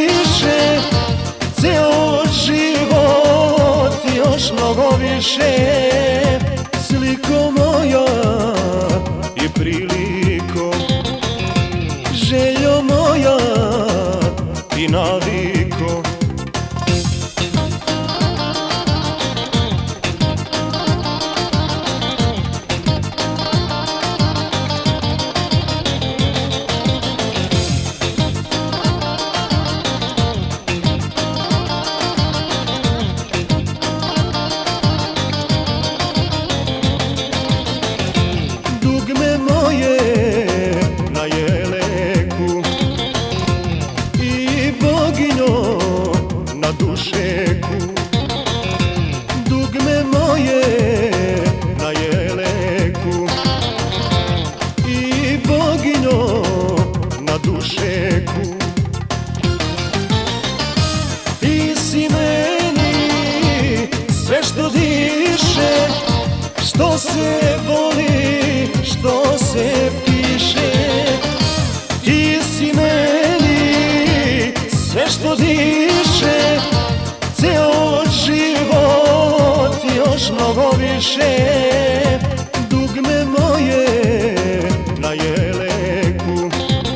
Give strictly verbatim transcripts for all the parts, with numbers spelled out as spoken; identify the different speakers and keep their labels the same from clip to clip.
Speaker 1: diše, ceo život još mnogo više. Sliko moja i priliko, željo moja i naviko. Dugme moje na jeleku i boginjo na dušeku. Dugme moje na jeleku i boginjo na dušeku. Ti si meni sve što diše, što se voli, što se piše. Ti si meni sve što diše, ceo život još mnogo više. Dugme moje na jeleku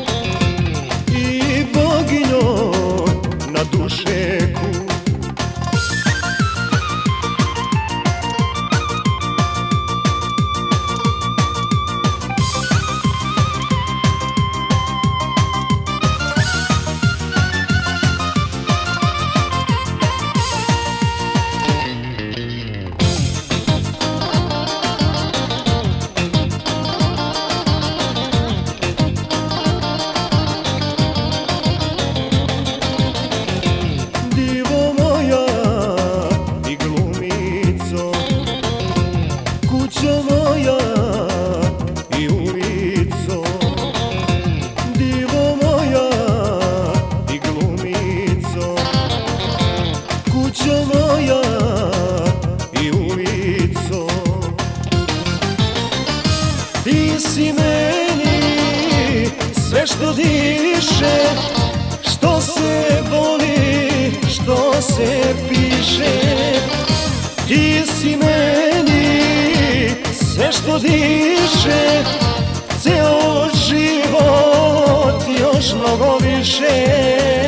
Speaker 1: i boginjo na dušeku. Divo moja i glumico, kućo moja i ulico. Divo moja i glumico, kućo moja i ulico. Ti si meni sve što diše, što se voli, što se piše. Ti si meni sve što diše, ceo život još mnogo više.